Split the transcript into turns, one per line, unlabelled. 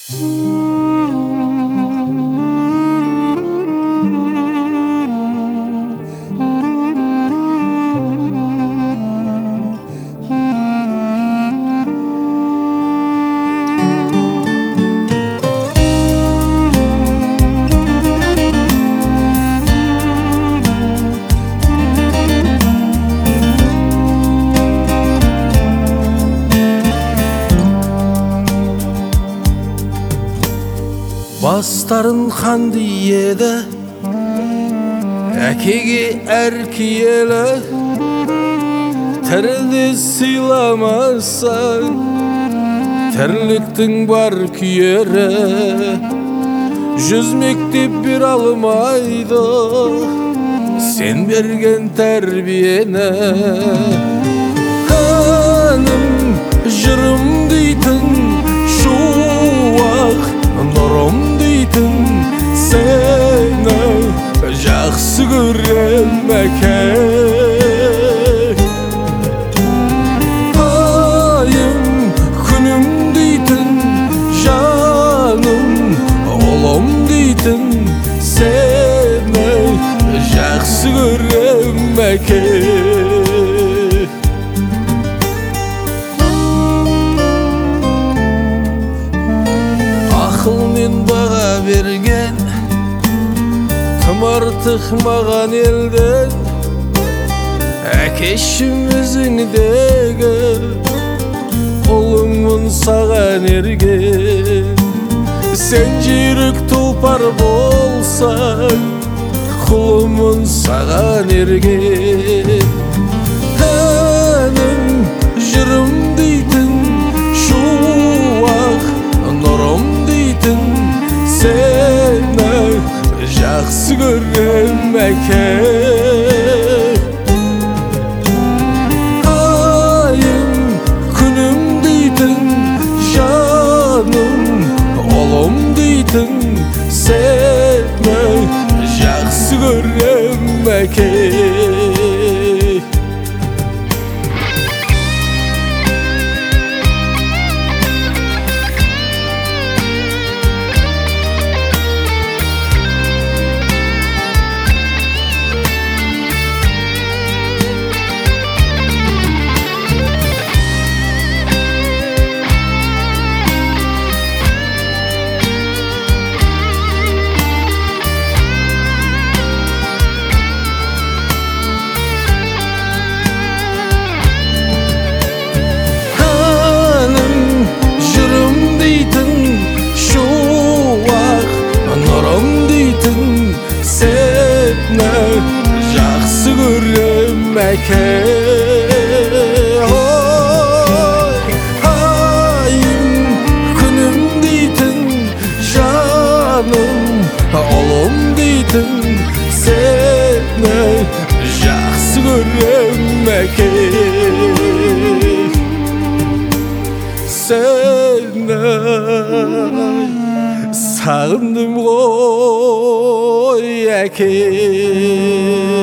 Бастарын қанды еді әкеге әр киелі, тіріде сыйламасаң тірліктің бар күйері. Жүз мектеп бере алмайды сен берген тәрбиені. Әнім жырым дейтін шуақ нұрым дейтін сені жақсы көрем әке. Айым күнім дейтін жаным ұлым дейтін сені жақсы көрем әке. Ақылмен баға берген тым артық маған елден, әкешім өзіңдегі ұлыңмын саған ерген. Сен жүйрік тұлпар болсаң құлымын саған ерген. Әнім жырым дейтін шуақ нұрым дейтін сені жақсы көрем әке. Айым күнім дейтін жаным ұлым дейтін сені жақсы көрем әке. Жақсы көрем әке. Айым күнім дейтін жаным ұлым дейтін сені жақсы көрем әке. Сені сағындым ғой әке.